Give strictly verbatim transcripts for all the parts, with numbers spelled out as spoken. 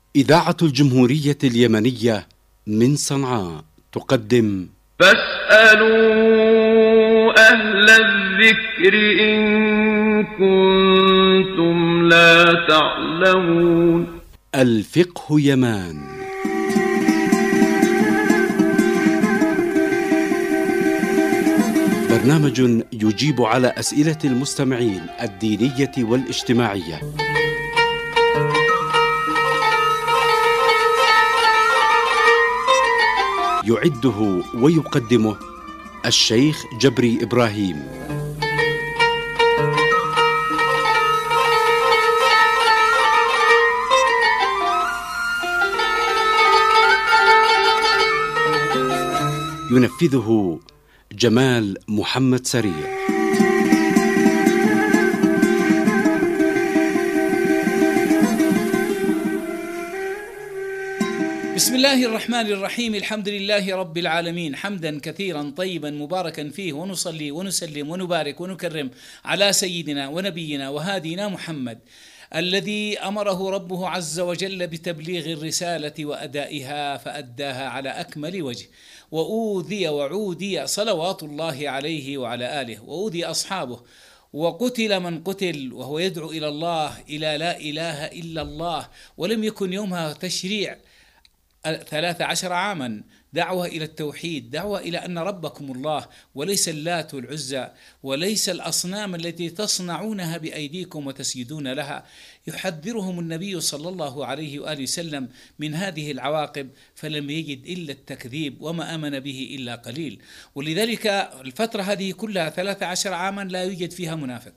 إذاعة الجمهورية اليمنية من صنعاء تقدم فاسألوا أهل الذكر إن كنتم لا تعلمون. الفقه يمان. برنامج يجيب على أسئلة المستمعين الدينية والاجتماعية. يعده ويقدمه الشيخ جبري إبراهيم. ينفذه جمال محمد سريع. بسم الله الرحمن الرحيم. الحمد لله رب العالمين، حمدا كثيرا طيبا مباركا فيه، ونصلي ونسلم ونبارك ونكرم على سيدنا ونبينا وهادينا محمد الذي أمره ربه عز وجل بتبليغ الرسالة وأدائها فأداها على أكمل وجه، وأوذي وعودي صلوات الله عليه وعلى آله، وأوذي أصحابه، وقتل من قتل وهو يدعو إلى الله، إلى لا إله إلا الله. ولم يكن يومها تشريع ثلاث عشر عاما، دعوة إلى التوحيد، دعوة إلى أن ربكم الله، وليس اللات والعزى، وليس الأصنام التي تصنعونها بأيديكم وتسجدون لها. يحذرهم النبي صلى الله عليه وآله وسلم من هذه العواقب، فلم يجد إلا التكذيب، وما آمن به إلا قليل. ولذلك الفترة هذه كلها ثلاث عشر عاما لا يوجد فيها منافق،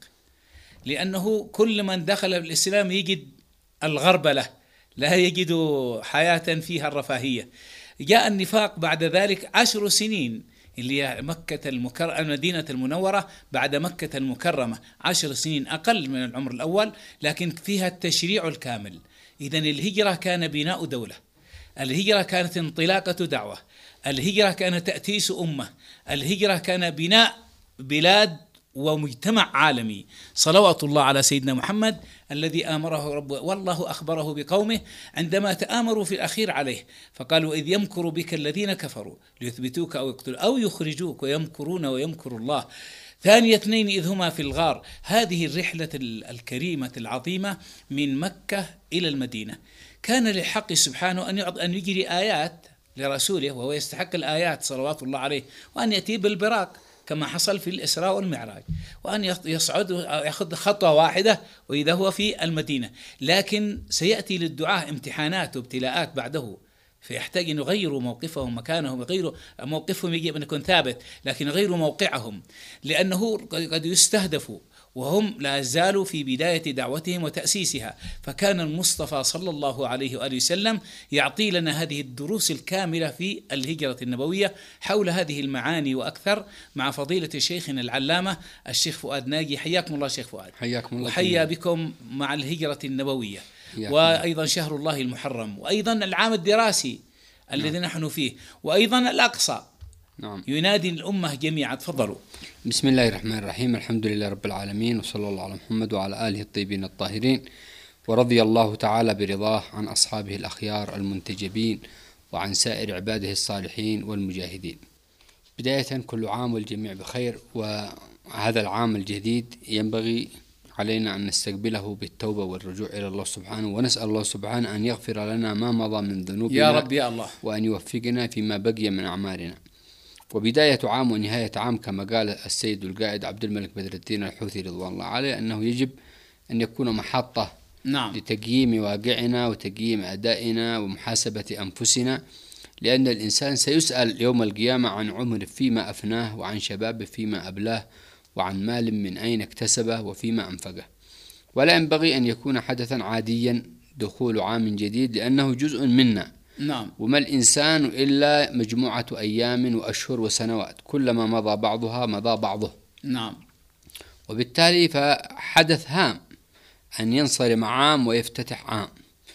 لأنه كل من دخل الإسلام يجد الغربلة، لا يجد حياة فيها الرفاهية. جاء النفاق بعد ذلك عشر سنين، اللي هي مكة المكرمة، المدينة المنورة بعد مكة المكرمة، عشر سنين أقل من العمر الأول، لكن فيها التشريع الكامل. إذن الهجرة كان بناء دولة، الهجرة كانت انطلاقة دعوة، الهجرة كان تأسيس أمة، الهجرة كان بناء بلاد ومجتمع عالمي. صلوات الله على سيدنا محمد الذي آمره ربه، والله أخبره بقومه عندما تآمروا في الأخير عليه، فقالوا إذ يمكر بك الذين كفروا ليثبتوك أو يقتلوك أو يخرجوك ويمكرون ويمكر الله ثاني اثنين إذ هما في الغار. هذه الرحلة الكريمة العظيمة من مكة إلى المدينة، كان للحق سبحانه أن أن يجري آيات لرسوله، وهو يستحق الآيات صلوات الله عليه، وأن يأتي بالبراق كما حصل في الإسراء والمعراج، وأن يصعد يأخذ خطوة واحدة وإذا هو في المدينة. لكن سيأتي للدعاة امتحانات وابتلاءات بعده، فيحتاج أن يغيروا موقفهم مكانهم، يغيروا موقفهم، يجب أن يكون ثابت، لكن يغيروا موقعهم، لأنه قد يستهدفوا وهم لا زالوا في بداية دعوتهم وتأسيسها. فكان المصطفى صلى الله عليه وآله وسلم يعطي لنا هذه الدروس الكاملة في الهجرة النبوية حول هذه المعاني وأكثر، مع فضيلة شيخنا العلامة الشيخ فؤاد ناجي. حياكم الله شيخ فؤاد. حياكم الله. وحيا بكم مع الهجرة النبوية، وأيضا شهر الله المحرم، وأيضا العام الدراسي الذي نعم. نحن فيه، وأيضا الأقصى. نعم. ينادي الأمة جميعا. تفضلوا. بسم الله الرحمن الرحيم. الحمد لله رب العالمين، وصلى الله على محمد وعلى آله الطيبين الطاهرين، ورضي الله تعالى برضاه عن أصحابه الأخيار المنتجبين، وعن سائر عباده الصالحين والمجاهدين. بداية كل عام والجميع بخير، وهذا العام الجديد ينبغي علينا أن نستقبله بالتوبة والرجوع إلى الله سبحانه، ونسأل الله سبحانه أن يغفر لنا ما مضى من ذنوبنا يا رب يا الله، وأن يوفقنا فيما بقي من أعمالنا. وبداية عام ونهاية عام كما قال السيد القائد عبد الملك بدر الدين الحوثي رضوان الله عليه، أنه يجب أن يكون محطة نعم. لتقييم واقعنا وتقييم أدائنا ومحاسبة أنفسنا، لأن الإنسان سيسأل يوم القيامة عن عمر فيما أفناه، وعن شباب فيما أبلاه، وعن مال من أين اكتسبه وفيما أنفقه. ولا ينبغي أن يكون حدثا عاديا دخول عام جديد، لأنه جزء منا. نعم. وما الإنسان إلا مجموعة أيام وأشهر وسنوات، كلما مضى بعضها مضى بعضه. نعم. وبالتالي فحدث هام أن ينصرم عام ويفتتح عام،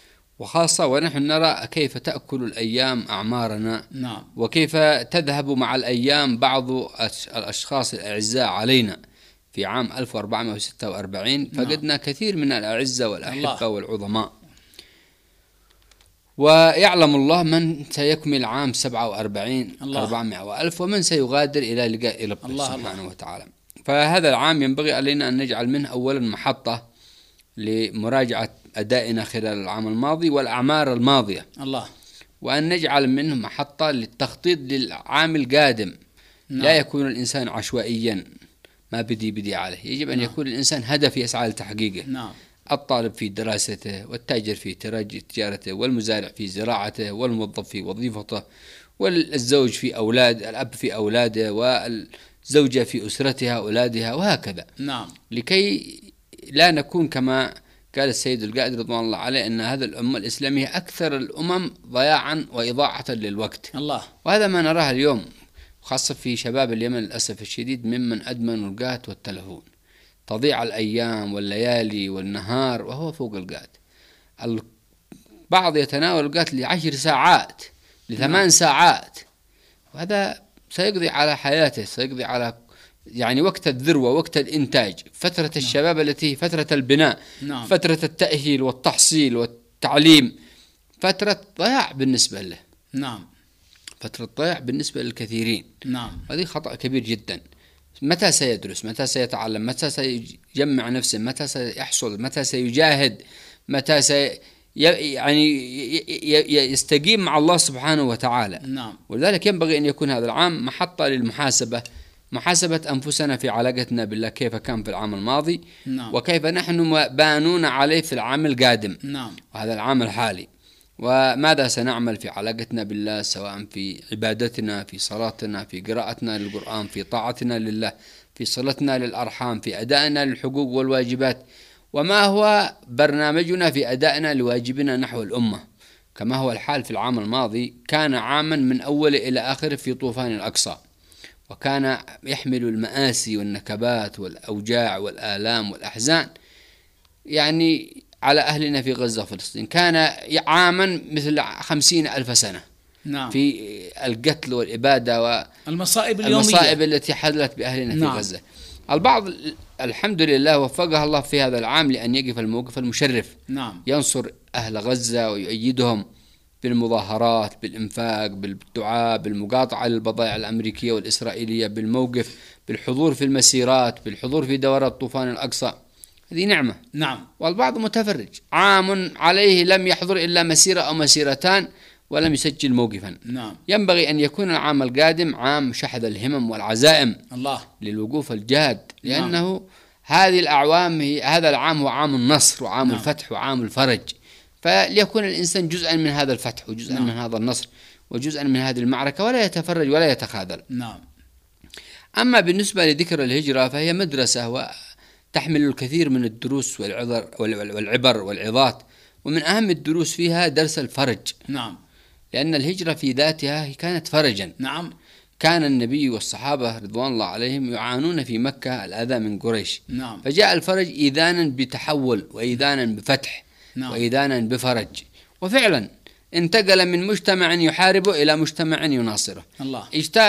وخاصة ونحن نرى كيف تأكل الأيام أعمارنا. نعم. وكيف تذهب مع الأيام بعض الأشخاص الأعزاء علينا. في عام ألف وأربعمائة وستة وأربعين فقدنا نعم. كثير من الأعزة والأحبة والعظماء. ويعلم الله من سيكمل عام سبعة وأربعين الله. أربعمائة وألف، ومن سيغادر إلى لقاء ربه الله سبحانه الله. وتعالى. فهذا العام ينبغي علينا أن نجعل منه أولا محطة لمراجعة أدائنا خلال العام الماضي والأعمار الماضية، الله. وأن نجعل منه محطة للتخطيط للعام القادم. نعم. لا يكون الإنسان عشوائيا ما بدي بدي عليه، يجب أن نعم. يكون الإنسان هدف يسعى لتحقيقه. نعم. الطالب في دراسته، والتاجر في تجارته، والمزارع في زراعته، والموظف في وظيفته، والزوج في أولاد الأب في أولاده، والزوجة في أسرتها أولادها، وهكذا. نعم. لكي لا نكون كما قال السيد القائد رضوان الله عليه أن هذا الأمة الإسلامية أكثر الأمم ضياعا وإضاعة للوقت. الله. وهذا ما نراه اليوم، خاصة في شباب اليمن للأسف الشديد، ممن أدمنوا القات والتلفون. تضيع الأيام والليالي والنهار وهو فوق القات. البعض يتناول القات لعشر ساعات لثمان ساعات، وهذا سيقضي على حياته، سيقضي على يعني وقت الذروة، وقت الإنتاج، فترة نعم. الشباب التي فترة البناء، نعم. فترة التأهيل والتحصيل والتعليم، فترة ضياع بالنسبة له. نعم. فترة ضياع بالنسبة للكثيرين. نعم. هذه خطأ كبير جدا. متى سيدرس؟ متى سيتعلم؟ متى سيجمع نفسه؟ متى سيحصل؟ متى سيجاهد؟ متى سي يعني يستقيم مع الله سبحانه وتعالى؟ نعم. ولذلك ينبغي أن يكون هذا العام محطة للمحاسبة، محاسبة أنفسنا في علاقتنا بالله، كيف كان في العام الماضي، نعم. وكيف نحن بانون عليه في العام القادم، نعم. وهذا العام الحالي، وماذا سنعمل في علاقتنا بالله، سواء في عبادتنا، في صلاتنا، في قراءتنا للقرآن، في طاعتنا لله، في صلتنا للأرحام، في أدائنا للحقوق والواجبات، وما هو برنامجنا في أدائنا لواجبنا نحو الأمة. كما هو الحال في العام الماضي، كان عاما من أول إلى آخر في طوفان الأقصى، وكان يحمل المآسي والنكبات والأوجاع والآلام والأحزان يعني على أهلنا في غزة وفلسطين. كان عاما مثل خمسين ألف سنة. نعم. في القتل والإبادة والمصائب اليومية، المصائب التي حدثت بأهلنا نعم. في غزة. البعض الحمد لله وفقه الله في هذا العام لأن يقف الموقف المشرف. نعم. ينصر أهل غزة ويؤيدهم بالمظاهرات، بالإنفاق، بالدعاء، بالمقاطعة للبضائع الأمريكية والإسرائيلية، بالموقف، بالحضور في المسيرات، بالحضور في دورات طوفان الأقصى. هذه نعمة. نعم. والبعض متفرج، عام عليه لم يحضر إلا مسيرة أو مسيرتان ولم يسجل موقفا. نعم. ينبغي أن يكون العام القادم عام شحذ الهمم والعزائم الله للوقوف الجاد، لأنه نعم. هذه الأعوام هي هذا العام هو عام النصر وعام نعم. الفتح وعام الفرج، فليكون الإنسان جزءا من هذا الفتح وجزءا نعم. من هذا النصر وجزءا من هذه المعركة، ولا يتفرج ولا يتخاذل. نعم. أما بالنسبة لذكر الهجرة فهي مدرسة وتحمل الكثير من الدروس والعبر والعبر والعظات، ومن أهم الدروس فيها درس الفرج. نعم. لأن الهجرة في ذاتها كانت فرجا. نعم. كان النبي والصحابة رضوان الله عليهم يعانون في مكة الأذى من قريش. نعم. فجاء الفرج إيذانا بتحول وإيذانا بفتح. نعم. وإيذانا بفرج، وفعلا انتقل من مجتمع يحاربه إلى مجتمع يناصره. الله.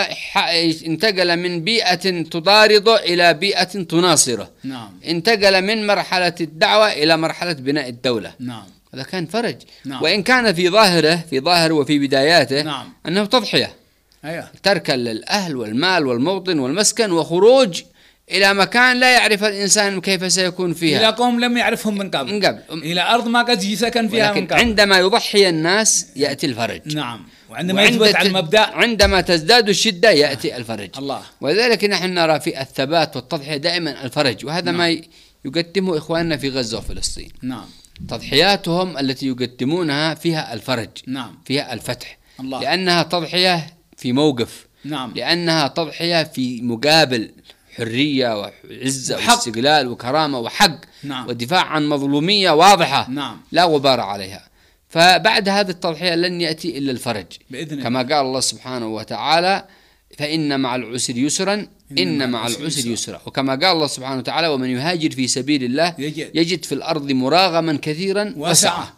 انتقل من بيئة تضارضه إلى بيئة تناصره. نعم. انتقل من مرحلة الدعوة إلى مرحلة بناء الدولة. نعم. هذا كان فرج. نعم. وإن كان في ظاهره في ظاهره وفي بداياته نعم. أنه تضحية. أيوة. تركا للأهل والمال والموطن والمسكن وخروج إلى مكان لا يعرف الإنسان كيف سيكون فيها، إلى قوم لم يعرفهم من قبل، من قبل. إلى أرض ما قد سكن فيها من قبل. عندما يضحي الناس يأتي الفرج. نعم. وعندما يثبت على المبدأ، عندما تزداد الشدة يأتي الفرج. الله. ولذلك نحن نرى في الثبات والتضحية دائما الفرج، وهذا نعم. ما يقدمه إخواننا في غزة وفلسطين. نعم. تضحياتهم التي يقدمونها فيها الفرج. نعم. فيها الفتح. الله. لأنها تضحية في موقف. نعم. لأنها تضحية في مقابل حرية وعزة واستقلال وكرامة وحق. نعم. والدفاع عن مظلومية واضحة. نعم. لا غبار عليها. فبعد هذه التضحية لن يأتي إلا الفرج بإذن كما الله. قال الله سبحانه وتعالى فإن مع العسر يسرا إن, إن مع العسر يسرا. وكما قال الله سبحانه وتعالى ومن يهاجر في سبيل الله يجد, يجد في الأرض مراغما كثيرا وسعة.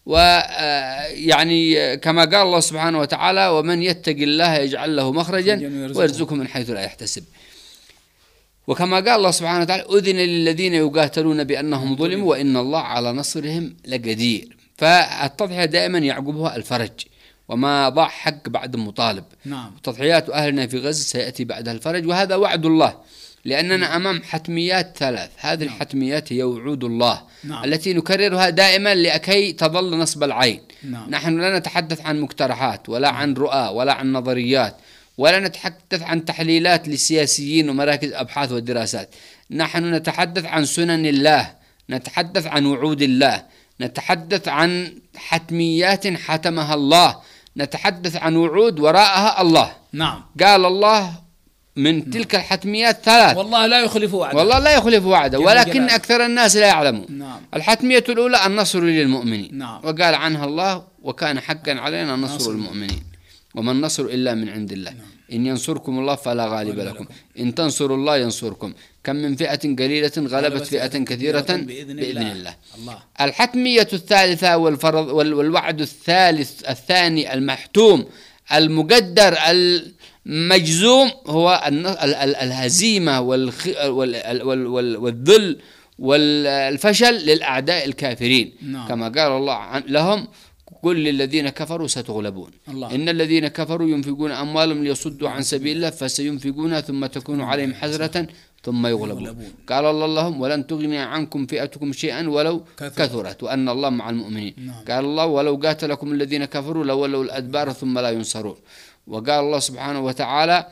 ويعني كما قال الله سبحانه وتعالى ومن يتق الله يجعل له مخرجا ويرزقه من حيث لا يحتسب. وكما قال الله سبحانه وتعالى أذن للذين يقاتلون بأنهم ظلموا وإن الله على نصرهم لقدير. فالتضحية دائما يعقبها الفرج، وما ضاع حق بعد مطالب. نعم. تضحيات أهلنا في غزة سيأتي بعدها الفرج، وهذا وعد الله، لأننا أمام حتميات ثلاث. هذه نعم. الحتميات هي وعود الله نعم. التي نكررها دائما لكي تظل نصب العين. نعم. نحن لا نتحدث عن مقترحات ولا نعم. عن رؤى ولا عن نظريات، ولا نتحدث عن تحليلات للسياسيين ومراكز أبحاث ودراسات. نحن نتحدث عن سنن الله، نتحدث عن وعود الله، نتحدث عن حتميات حتمها الله، نتحدث عن وعود وراءها الله. نعم. قال الله من نعم. تلك الحتميات ثلاث، والله لا يخلف وعده، والله لا يخلف وعده، ولكن جلال. أكثر الناس لا يعلمون. نعم. الحتمية الأولى النصر للمؤمنين. نعم. وقال عنها الله: وكان حقا علينا نصر, نصر المؤمنين، وما النصر إلا من عند الله. نعم. إن ينصركم الله فلا غالب لكم، إن تنصروا الله ينصركم، كم من فئة قليلة غلبت فئة كثيرة بإذن, بإذن الله. الله. الحتمية الثالثة والفرض والوعد الثالث الثاني المحتوم المقدر المجزوم هو الهزيمة والذل والفشل للأعداء الكافرين. نعم. كما قال الله لهم: قل للذين كفروا ستغلبون. الله. إن الذين كفروا ينفقون أموالهم ليصدوا عن سبيل الله فسينفقونها ثم تكون عليهم حسرة ثم يغلبون. قال الله لهم: ولن تغني عنكم فئتكم شيئا ولو كثرت وأن الله مع المؤمنين. نعم. قال الله: ولو قاتلكم الذين كفروا لولوا الأدبار ثم لا ينصرون. وقال الله سبحانه وتعالى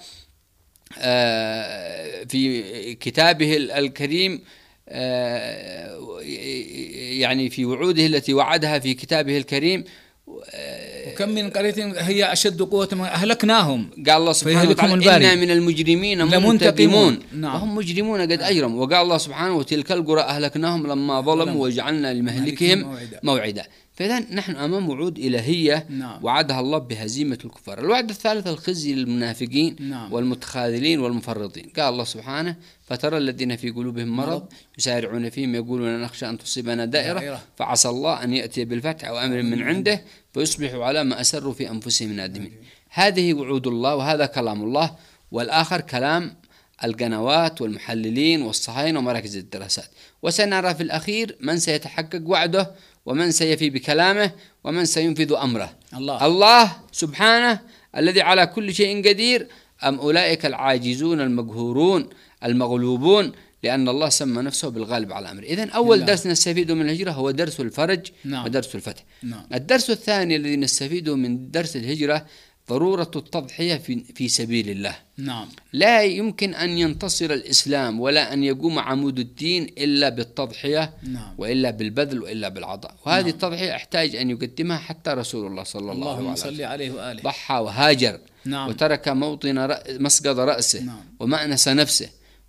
في كتابه الكريم، يعني في وعوده التي وعدها في كتابه الكريم: وكم من قرية هي أشد قوة أهلكناهم. قال الله سبحانه وتعالى: إنا من المجرمين منتقمون. نعم. وهم مجرمون قد أجرموا. وقال الله سبحانه: وتلك القرى أهلكناهم لما ظلموا وجعلنا لمهلكهم موعدا, موعدا. فإذا نحن أمام وعود إلهية. نعم. وعدها الله بهزيمة الكفار. الوعد الثالث الخزي للمنافقين. نعم. والمتخاذلين والمفرطين. قال الله سبحانه: فترى الذين في قلوبهم مرض يسارعون فيهم يقولون نخشى أن تصيبنا دائرة فعسى الله أن يأتي بالفتح أو أمر من عنده فيصبحوا على ما أسروا في أنفسهم نادمين. هذه وعود الله، وهذا كلام الله، والآخر كلام القنوات والمحللين والصهاينة ومراكز الدراسات. وسنرى في الأخير من سيتحقق وعده ومن سيفي بكلامه ومن سينفذ أمره. الله, الله سبحانه الذي على كل شيء قدير، أم أولئك العاجزون المقهورون المغلوبون، لأن الله سمى نفسه بالغالب على أمره. إذن أول الله. درس نستفيده من الهجرة هو درس الفرج. نعم. ودرس الفتح. نعم. الدرس الثاني الذي نستفيده من درس الهجرة ضرورة التضحية في, في سبيل الله. نعم. لا يمكن أن ينتصر الإسلام ولا أن يقوم عمود الدين إلا بالتضحية. نعم. وإلا بالبذل وإلا بالعطاء. وهذه نعم. التضحية احتاج أن يقدمها حتى رسول الله صلى الله عليه وسلم عليه وآله. ضحى وهاجر. نعم. وترك موطن مسقط رأسه. نعم. ومأنس نفسه،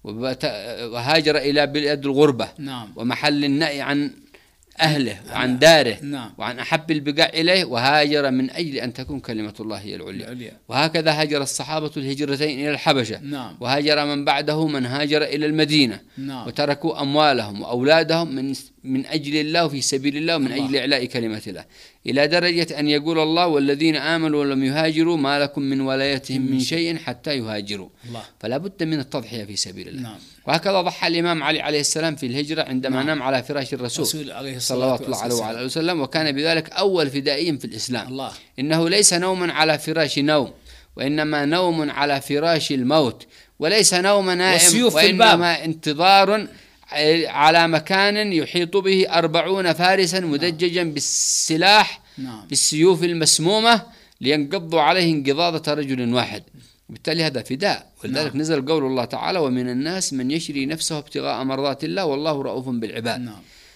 وهاجر إلى بلاد الغربة. نعم. ومحل النأي عن أهله وعن داره. نعم. وعن أحب البقاع إليه، وهاجر من أجل أن تكون كلمة الله هي العليا. العليا. وهكذا هاجر الصحابة الهجرتين إلى الحبشة. نعم. وهاجر من بعده من هاجر إلى المدينة. نعم. وتركوا أموالهم وأولادهم من من أجل الله في سبيل الله ومن الله. أجل إعلاء كلمة الله، إلى درجة أن يقول الله: والذين آمنوا ولم يهاجروا ما لكم من ولايتهم من شيء حتى يهاجروا. الله. فلا بد من التضحية في سبيل الله. نعم. وهكذا ضحى الإمام علي عليه السلام في الهجرة عندما نعم. نام على فراش الرسول صلى الله عليه وسلم، وكان بذلك أول فدائي في الإسلام. الله. إنه ليس نوم على فراش نوم، وإنما نوم على فراش الموت، وليس نوم نائم، وإنما انتظار على مكان يحيط به أربعون فارسا مدججا بالسلاح. نعم. بالسيوف المسمومة لينقضوا عليه انقضاضة رجل واحد. وبالتالي هذا فداء. ولذلك نعم. نزل قول الله تعالى: ومن الناس من يشري نفسه ابتغاء مرضات الله والله رؤوف بالعباد. نعم.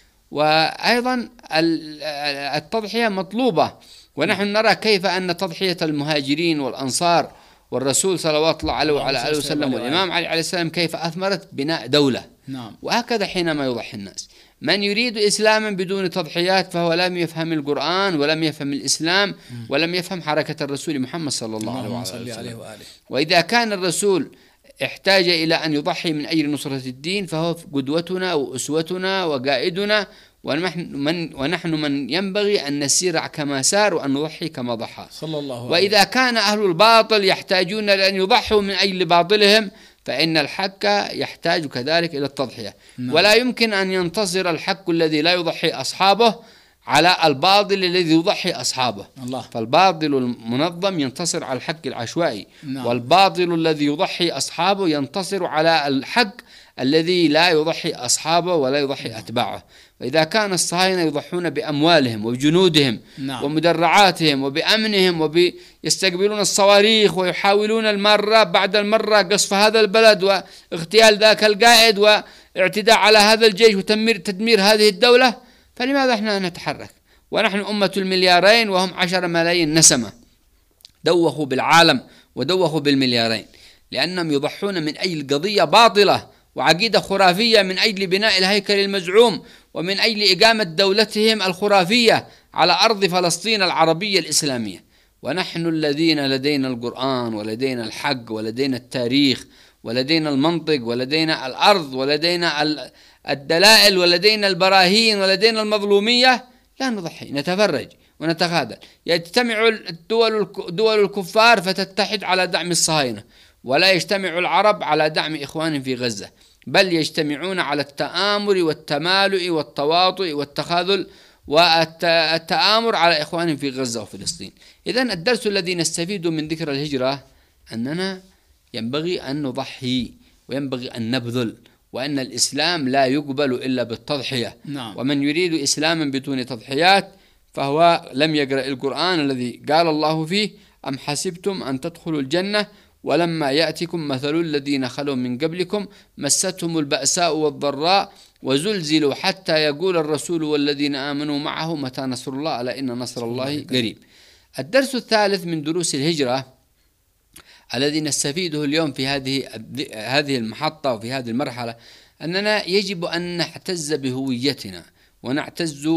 وأيضا التضحية مطلوبة، ونحن نرى كيف أن تضحية المهاجرين والأنصار والرسول صلوات الله عليه وعلى آله وسلم والإمام علي عليه السلام كيف أثمرت بناء دولة. نعم. وهكذا حينما يضحي الناس، من يريد إسلاما بدون تضحيات فهو لم يفهم القرآن ولم يفهم الإسلام ولم يفهم حركة الرسول محمد صلى الله عليه وسلم. وإذا كان الرسول احتاج إلى أن يضحي من أجل نصرة الدين فهو قدوتنا وأسوتنا وقائدنا، ونحن ونحن من ينبغي أن نسير كما سار وأن نضحي كما ضحى صلى الله عليه وسلم. وإذا كان أهل الباطل يحتاجون لأن يضحوا من أجل باطلهم فإن الحق يحتاج كذلك إلى التضحية. نعم. ولا يمكن أن ينتصر الحق الذي لا يضحي أصحابه على الباطل الذي يضحي أصحابه. الله. فالباطل المنظم ينتصر على الحق العشوائي. نعم. والباطل الذي يضحي أصحابه ينتصر على الحق الذي لا يضحي أصحابه ولا يضحي أتباعه. وإذا كان الصهاينة يضحون بأموالهم وبجنودهم نعم. ومدرعاتهم وبأمنهم وبيستقبلون الصواريخ ويحاولون المرة بعد المرة قصف هذا البلد واغتيال ذاك القائد واعتداء على هذا الجيش وتدمير تدمير هذه الدولة، فلماذا احنا نتحرك ونحن أمة المليارين وهم عشر ملايين نسمة؟ دوخوا بالعالم ودوخوا بالمليارين لأنهم يضحون من أجل قضية باطلة وعقيدة خرافية، من أجل بناء الهيكل المزعوم ومن أجل إقامة دولتهم الخرافية على أرض فلسطين العربية الإسلامية. ونحن الذين لدينا القرآن ولدينا الحق ولدينا التاريخ ولدينا المنطق ولدينا الأرض ولدينا الدلائل ولدينا البراهين ولدينا المظلومية، لا نضحي، نتفرج ونتخاذل. يجتمع الدول دول الكفار فتتحد على دعم الصهاينة، ولا يجتمع العرب على دعم إخوانهم في غزة، بل يجتمعون على التآمر والتمالؤ والتواطؤ والتخاذل والتآمر على إخوانهم في غزة وفلسطين. إذن الدرس الذي نستفيد من ذكر الهجرة أننا ينبغي أن نضحي وينبغي أن نبذل، وأن الإسلام لا يقبل إلا بالتضحية. نعم. ومن يريد إسلاما بدون تضحيات فهو لم يقرأ القرآن الذي قال الله فيه: أم حسبتم أن تدخلوا الجنة ولما يأتكم مثل الذين خلوا من قبلكم مستهم البأساء والضراء وزلزلوا حتى يقول الرسول والذين آمنوا معه متى نصر الله ألا إن نصر الله قريب. الدرس الثالث من دروس الهجرة الذي نستفيده اليوم في هذه هذه المحطة وفي هذه المرحلة أننا يجب أن نعتز بهويتنا ونعتز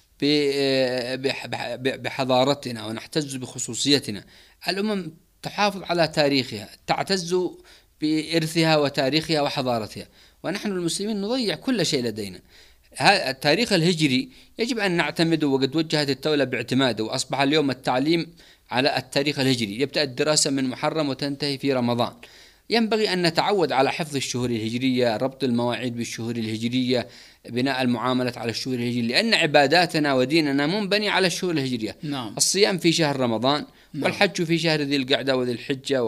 بحضارتنا ونعتز بخصوصيتنا. الأمم تحافظ على تاريخها، تعتز بإرثها وتاريخها وحضارتها، ونحن المسلمين نضيع كل شيء لدينا. التاريخ الهجري يجب أن نعتمده، وقد وجهت الدولة باعتماده، وأصبح اليوم التعليم على التاريخ الهجري، يبدأ الدراسة من محرم وتنتهي في رمضان. ينبغي أن نتعود على حفظ الشهور الهجرية، ربط المواعيد بالشهور الهجرية، بناء المعاملة على الشهور الهجرية، لأن عباداتنا وديننا منبني على الشهور الهجرية. نعم. الصيام في شهر رمضان، نعم. والحج في شهر ذي القعدة وذي الحجة،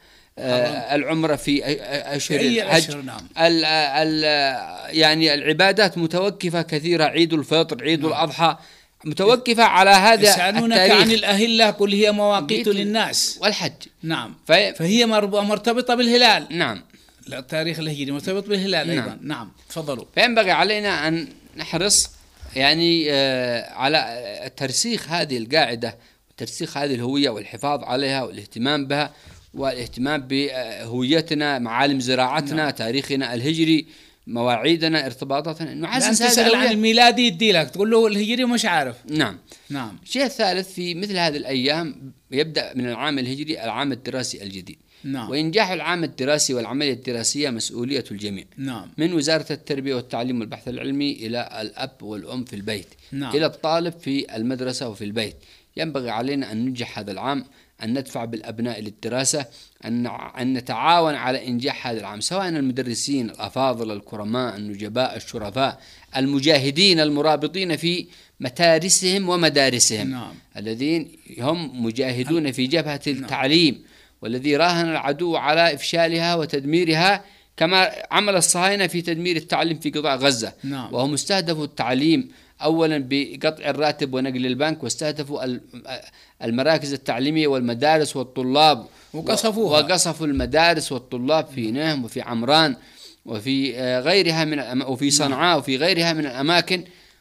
والعمرة في أشهر الحج. نعم. ال ال يعني العبادات متوقفة كثيرة، عيد الفطر، عيد نعم. الأضحى متوقفة على هذا يسألونك عن الأهلة قل هي مواقيت للناس والحج. نعم. في فهي مرتبطة بالهلال. نعم. التاريخ الهجري مرتبط بالهلال أيضا. نعم. نعم. تفضلوا. فينبغي علينا أن نحرص يعني آه على ترسيخ هذه القاعدة وترسيخ هذه الهوية والحفاظ عليها والاهتمام بها والاهتمام بهويتنا، معالم زراعتنا، نعم. تاريخنا الهجري، مواعيدنا، ارتباطاتنا. نعسس هذا تسأل عن الميلادي يدي لك تقول له الهجري مش عارف. نعم. نعم. الشيء الثالث في مثل هذه الأيام يبدأ من العام الهجري العام الدراسي الجديد. نعم. وإنجاح العام الدراسي والعملية الدراسية مسؤولية الجميع. نعم. من وزارة التربية والتعليم والبحث العلمي إلى الأب والأم في البيت. نعم. إلى الطالب في المدرسة وفي البيت. ينبغي علينا أن ننجح هذا العام، أن ندفع بالأبناء للدراسة، أن أن نتعاون على إنجاح هذا العام، سواء المدرسين الأفاضل الكرماء النجباء الشرفاء المجاهدين المرابطين في متارسهم ومدارسهم. نعم. الذين هم مجاهدون في جبهة التعليم، والذي راهن العدو على إفشالها وتدميرها كما عمل الصهاينة في تدمير التعليم في قطاع غزة. نعم. وهم استهدفوا التعليم أولا بقطع الراتب ونقل البنك، واستهدفوا المراكز التعليمية والمدارس والطلاب وقصفوها، وقصفوا المدارس والطلاب في نهم وفي عمران وفي غيرها من وفي صنعاء وفي غيرها من الأماكن.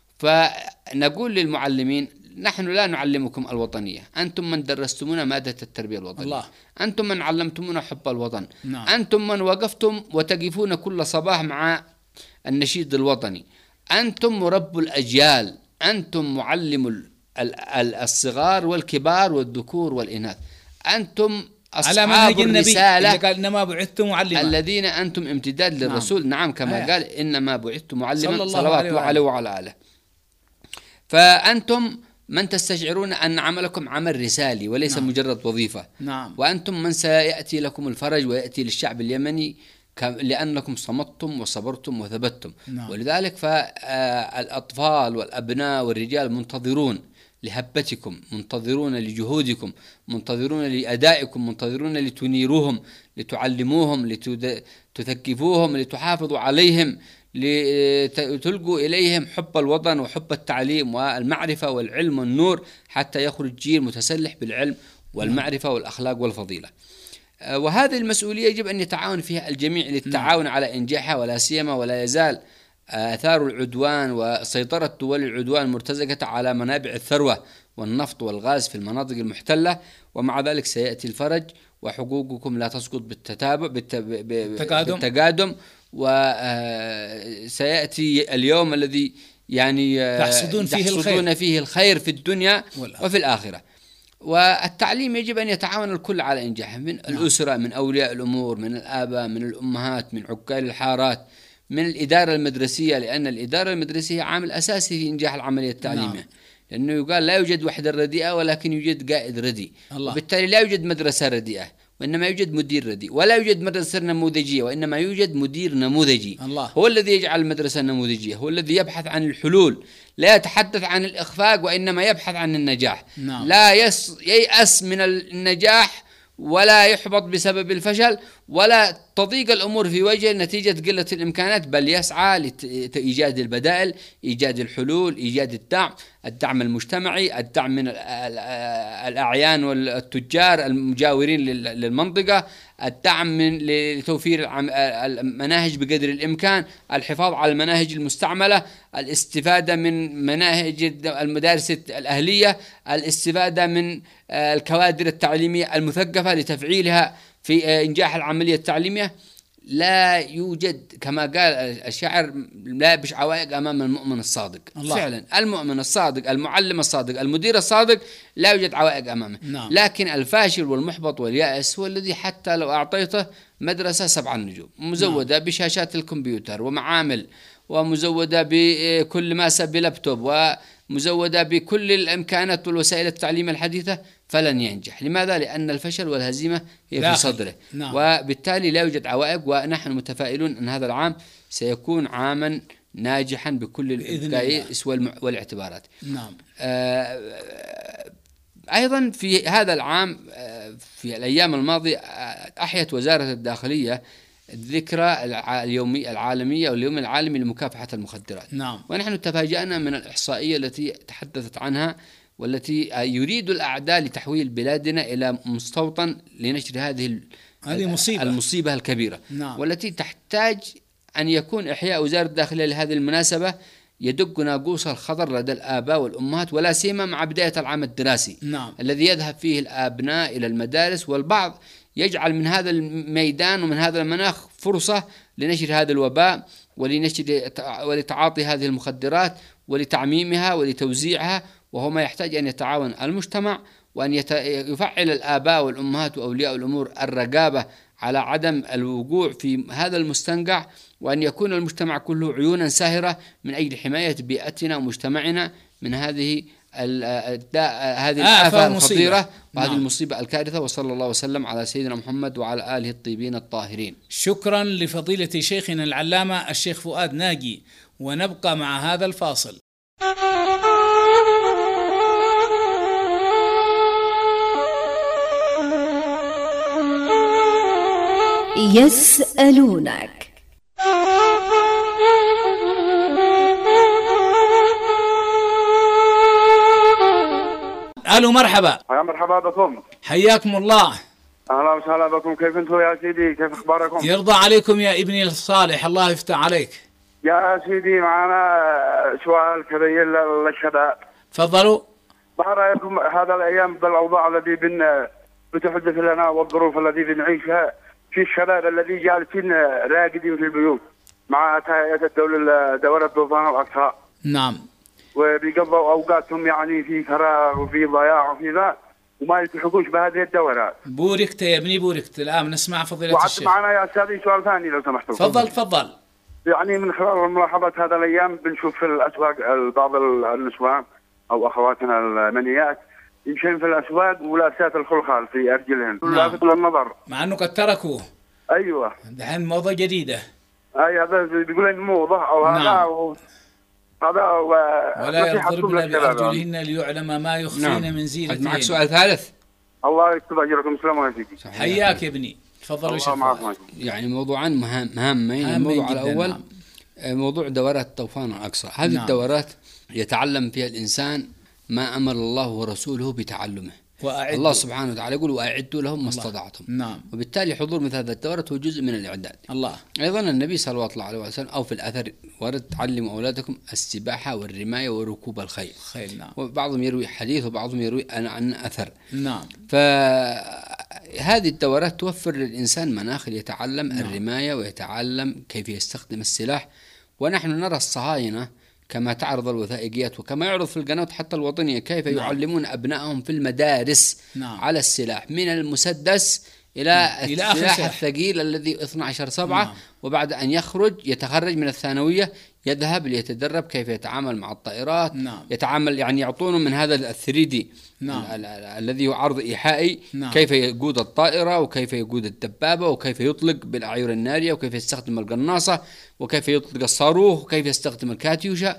فنقول للمعلمين: نحن لا نعلمكم الوطنية، أنتم من درستمونا مادة التربية الوطنية. الله. أنتم من علمتمونا حب الوطن. نعم. أنتم من وقفتم وتقفون كل صباح مع النشيد الوطني. أنتم مربوا الأجيال، أنتم معلم الصغار والكبار والذكور والإناث، أنتم أصحاب الرسالة قال إنما بعثتم معلما، الذين أنتم امتداد للرسول. نعم, نعم كما آه. قال: إنما بعثت معلما صلوات الله عليه وعلى آله. فأنتم من تستشعرون أن عملكم عمل رسالي وليس نعم. مجرد وظيفة. نعم. وأنتم من سيأتي لكم الفرج ويأتي للشعب اليمني لأنكم صمتم وصبرتم وثبتتم. نعم. ولذلك فالأطفال والأبناء والرجال منتظرون لهبتكم، منتظرون لجهودكم، منتظرون لأدائكم، منتظرون لتنيروهم، لتعلموهم، لتثقفوهم، لتحافظوا عليهم، لتلقوا إليهم حب الوطن وحب التعليم والمعرفة والعلم والنور، حتى يخرج جيل متسلح بالعلم والمعرفة والأخلاق والفضيلة. وهذه المسؤولية يجب أن يتعاون فيها الجميع للتعاون على إنجاحها، ولا سيما ولا يزال آثار العدوان وسيطرة دول العدوان مرتزقة على منابع الثروة والنفط والغاز في المناطق المحتلة. ومع ذلك سيأتي الفرج وحقوقكم لا تسقط بالتتابع بالتقادم، وسيأتي اليوم الذي يعني تحصدون فيه الخير. فيه الخير في الدنيا وفي الآخرة. والتعليم يجب أن يتعاون الكل على إنجاحه، من الأسرة، من أولياء الأمور، من الآباء، من الأمهات، من عقال الحارات، من الإدارة المدرسية، لأن الإدارة المدرسية عامل أساسي في إنجاح العملية التعليمية. نعم. لأنه يقال لا يوجد وحدة رديئة ولكن يوجد قائد رديء، وبالتالي لا يوجد مدرسة رديئة وإنما يوجد مدير رديء، ولا يوجد مدرسة نموذجية وإنما يوجد مدير نموذجي. الله. هو الذي يجعل المدرسة نموذجية، هو الذي يبحث عن الحلول، لا يتحدث عن الإخفاق وإنما يبحث عن النجاح. نعم. لا يس ييأس من النجاح ولا يحبط بسبب الفشل، ولا تضيق الأمور في وجه نتيجة قلة الإمكانات، بل يسعى لإيجاد البدائل، إيجاد الحلول، إيجاد الدعم، الدعم المجتمعي، الدعم من الأعيان والتجار المجاورين للمنطقة، الدعم من لتوفير المناهج بقدر الإمكان، الحفاظ على المناهج المستعملة، الاستفادة من مناهج المدارس الأهلية، الاستفادة من الكوادر التعليمية المثقفة لتفعيلها في إنجاح العملية التعليمية. لا يوجد كما قال الشاعر لا بش عوائق أمام المؤمن الصادق. الله. فعلا المؤمن الصادق، المعلم الصادق، المدير الصادق لا يوجد عوائق أمامه. نعم. لكن الفاشل والمحبط واليأس هو الذي حتى لو أعطيته مدرسة سبع نجوم مزودة نعم. بشاشات الكمبيوتر ومعامل ومزودة بكل ما سب لابتوب ومزودة بكل الإمكانات والوسائل التعليم الحديثة، فلن ينجح. لماذا؟ لأن الفشل والهزيمة هي في صدره. نعم. وبالتالي لا يوجد عوائق، ونحن متفائلون أن هذا العام سيكون عاما ناجحا بكل المقاييس والاعتبارات. نعم. آه أيضا في هذا العام في الأيام الماضية أحيت وزارة الداخلية الذكرى اليومي العالمية واليوم العالمي لمكافحة المخدرات. نعم. ونحن تفاجأنا من الإحصائية التي تحدثت عنها، والتي يريد الأعداء لتحويل بلادنا إلى مستوطن لنشر هذه هذه مصيبة. المصيبة الكبيرة. نعم. والتي تحتاج أن يكون إحياء وزارة الداخلية لهذه المناسبة يدق ناقوس الخطر لدى الآباء والأمهات، ولا سيما مع بداية العام الدراسي. نعم. الذي يذهب فيه الأبناء إلى المدارس، والبعض يجعل من هذا الميدان ومن هذا المناخ فرصة لنشر هذا الوباء ولنشر ولتعاطي هذه المخدرات ولتعميمها ولتوزيعها، وهو ما يحتاج أن يتعاون المجتمع وأن يفعل الآباء والأمهات وأولياء الأمور الرقابة على عدم الوقوع في هذا المستنقع، وأن يكون المجتمع كله عيونا ساهرة من أجل حماية بيئتنا ومجتمعنا من هذه هذه الآفة الخطيرة وهذه نعم. المصيبة الكارثة. وصلى الله وسلم على سيدنا محمد وعلى آله الطيبين الطاهرين. شكرا لفضيلة شيخنا العلامة الشيخ فؤاد ناجي، ونبقى مع هذا الفاصل. يسألونك. ألو مرحبا. يا مرحبا بكم. حياكم الله. أهلا وسهلا بكم. كيف أنتم يا سيدي؟ كيف أخباركم؟ يرضى عليكم يا ابني الصالح، الله يفتح عليك. يا سيدي معنا سؤال كذا للشباب. تفضلوا. ما رأيكم هذا الأيام بالأوضاع التي بن بتحدث لنا والظروف التي بنعيشها في الشباب الذي جالسين راقدين في البيوت مع تهيئة الدولة دورة طوفان الأقصى. نعم. وبيقضوا أوقاتهم يعني في فراغ وفي ضياع وفي ذا، وما يلتحقوش بهذه الدورات. بوركت يا ابني بوركت. الآن نسمع فضيلة الشيخ. وعد معنا يا أستاذي سؤال ثاني لو سمحتوا. تفضل تفضل. يعني من خلال ملاحظة هذا الأيام بنشوف في الأسواق بعض النسوان أو أخواتنا المنيات يمشين في الأسواق ولابسات الخلخال في أرجلهن. نعم. لافت للنظر. مع أنه قد تركوه. ايوه دحين موضة جديدة. اي هذا بيقول لي موضه او هذا نعم. و... هذا و... ولا نصيحة يضربن للشباب. بأرجلهن ليعلم ما يخفين نعم. من معك زينتهن. سؤال ثالث؟ الله يكتب اجركم. السلام عليكم. حياك يا ابني، تفضل يا الله معكم. شيخ. يعني موضوعان مهام مهامين. الموضوع الأول نعم. موضوع دورات طوفان الأقصى. هذه نعم. الدورات يتعلم فيها الإنسان ما أمر الله ورسوله بتعلمه. وأعدوا. الله سبحانه وتعالى يقول وأعدوا لهم ما استطعتم. نعم. وبالتالي حضور مثل هذه الدورات هو جزء من الإعداد. الله. أيضا النبي صلى الله عليه وسلم أو في الأثر ورد تعلموا أولادكم السباحة والرماية وركوب الخيل. خيل. نعم. وبعضهم يروي حديث وبعضهم يروي عن أثر. نعم. فهذه الدورات توفر للإنسان مناخ يتعلم نعم. الرماية ويتعلم كيف يستخدم السلاح. ونحن نرى الصهاينة كما تعرض الوثائقيات وكما يعرض في القنوات حتى الوطنية كيف نعم. يعلمون أبنائهم في المدارس نعم. على السلاح من المسدس إلى نعم. السلاح الثقيل الذي اثني عشر سبعة نعم. وبعد أن يخرج يتخرج من الثانوية يذهب ليتدرب كيف يتعامل مع الطائرات نعم. يتعامل يعني يعطونه من هذا الثري دي نعم. الذي هو عرض إيحائي نعم. كيف يقود الطائرة وكيف يقود الدبابة وكيف يطلق بالأعير النارية وكيف يستخدم القناصة وكيف يطلق الصاروخ وكيف يستخدم الكاتيوشا.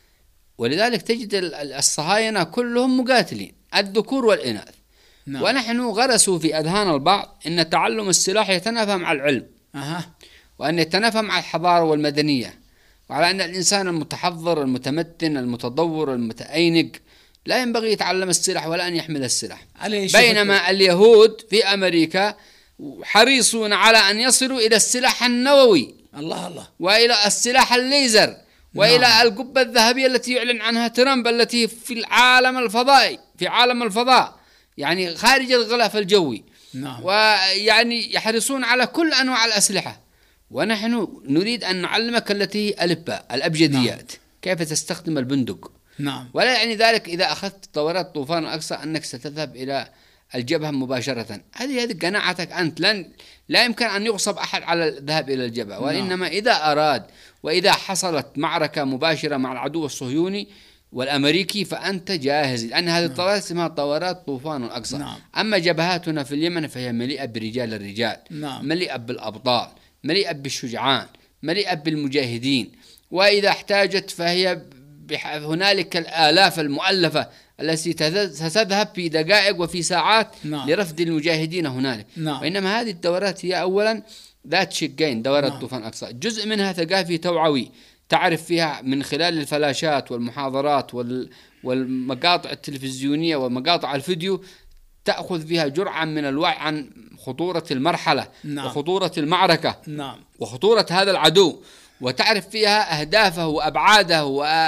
ولذلك تجد الصهاينة كلهم مقاتلين الذكور والإناث نعم. ونحن غرسوا في أذهان البعض أن تعلم السلاح يتنافى مع العلم أه. وأن يتنافى مع الحضارة والمدنية، وعلى أن الإنسان المتحضر المتمتن المتطور المتأينج لا ينبغي يتعلم السلاح ولا أن يحمل السلاح. بينما اليهود في أمريكا حريصون على أن يصلوا إلى السلاح النووي الله الله وإلى السلاح الليزر وإلى نعم. القبة الذهبية التي يعلن عنها ترامب التي في العالم الفضائي في عالم الفضاء يعني خارج الغلاف الجوي نعم. ويعني يحرصون على كل أنواع الأسلحة، ونحن نريد أن نعلمك التي هي الألباء الأبجديات نعم. كيف تستخدم البندق نعم. ولا يعني ذلك إذا أخذت دورات طوفان الأقصى أنك ستذهب إلى الجبهة مباشرة. هذه هذه قناعتك أنت، لن لا يمكن أن يغصب أحد على الذهاب إلى الجبهة، وإنما إذا أراد وإذا حصلت معركة مباشرة مع العدو الصهيوني والأمريكي فأنت جاهز، لأن هذه الطوارات اسمها طوارات طوفان الأقصى نعم. أما جبهاتنا في اليمن فهي مليئة برجال الرجال نعم. مليئة بالأبطال، مليئة بالشجعان، مليئة بالمجاهدين، وإذا احتاجت فهي هنالك الآلاف المؤلفة التي ستذهب في دقائق وفي ساعات نعم. لرفض المجاهدين هنالك نعم. وإنما هذه الدورات هي أولا ذات شقين، دورات نعم. طوفان الأقصى جزء منها ثقافي توعوي تعرف فيها من خلال الفلاشات والمحاضرات والمقاطع التلفزيونية ومقاطع الفيديو تأخذ فيها جرعة من الوعي عن خطورة المرحلة نعم. وخطورة المعركة نعم. وخطورة هذا العدو، وتعرف فيها أهدافه وأبعاده